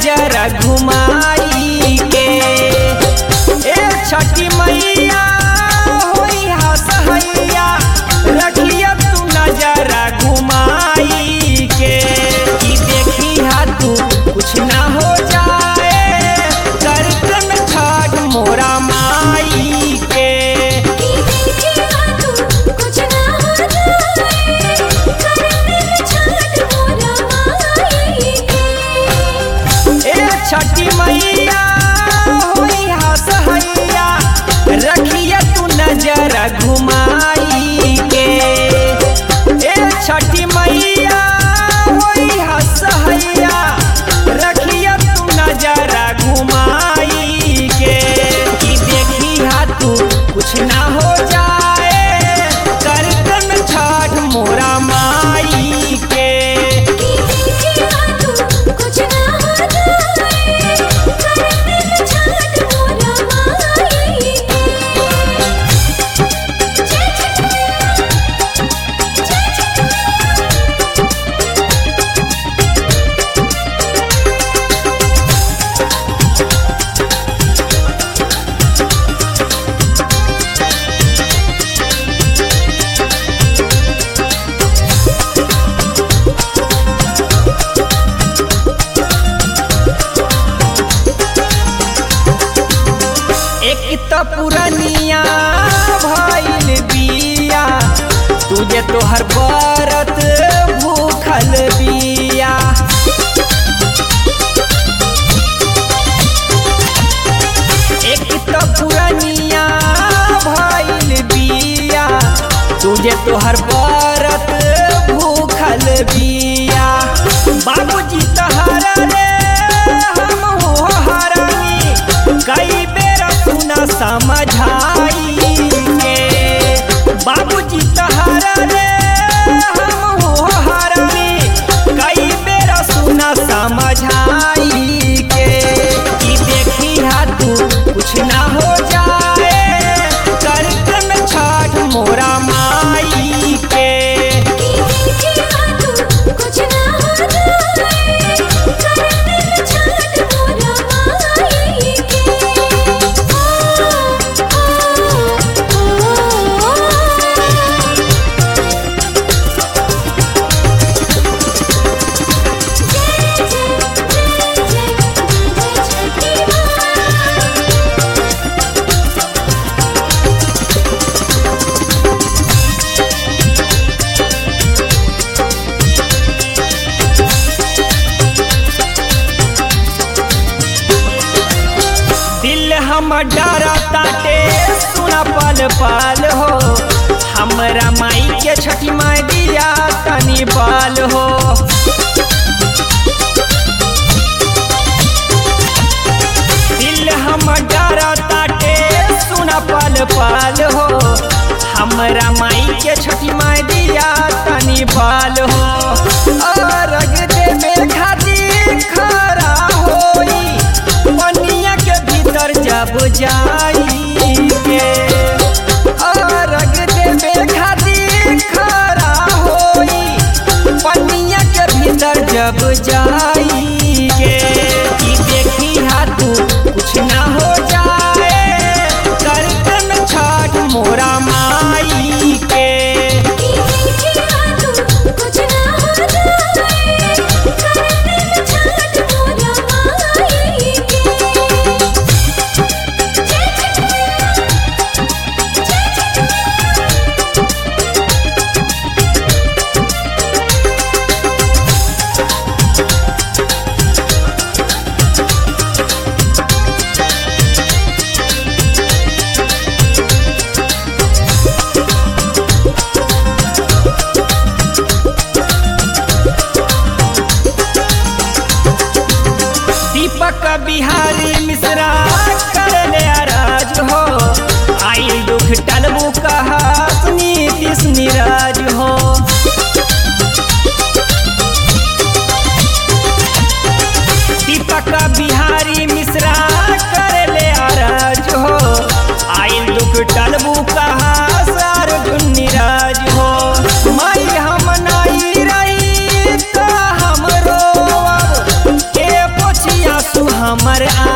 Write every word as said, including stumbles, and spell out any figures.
नजर घुमाई के। ए छठी मैया होई हसहैया रखिया तू नजर घुमाई के। कि देखी हा तू कुछ ना हो जाए करतन छठ मोरा माई के। छठी मैया होई हसहैया रखिया तू नजर घुमाई के। ए छठी मैया होई हसहैया रखिया तू नजर घुमाई के। कि देखी हा तू कुछ ना हो जाए करतन छठ मोरा माई के। एक तो पुरनिया भइल बिया तुझे तोहर व्रत भूखल बिया। एक तो पुरनिया भइल बिया तुझे तोहर व्रत भूखल बिया। बाबूजी तहरा रे हम हो हरानी कई बेरा सुना समझाई के। बाबूजी तहरा रे हम हो हरानी कई बेरा सुना समझाई के। कि देखी हा तू कुछ ना हो जाए करतन छठ मोरा माई के। दिल हम डरताटे सुना पल पल हो हमरा माई के छठी माई दिया तनी बल हो। दिल हम डरताटे सुना पल पल हो हमरा माई के छठी माई दिया तनी बल हो। अर्घ देवे खातिर खड़ा होई पनिया के भीतर जब जाई के। अर्घ देवे खातिर खड़ा होई पनिया के भीतर जब जाई के। कि देखी हा तू कुछ ना हो जाए करतन छठ मोरा माई के। दीपक बिहारी मिश्रा कर ले राज हो आई दुख टलबू कहा नीतीश निराज हो। दीपक बिहारी मिश्रा कर ले राज हो आई दुख टलबू कहा सार निराज हो। माई हम नहीं रही तो हम रोब के पोछिया हमर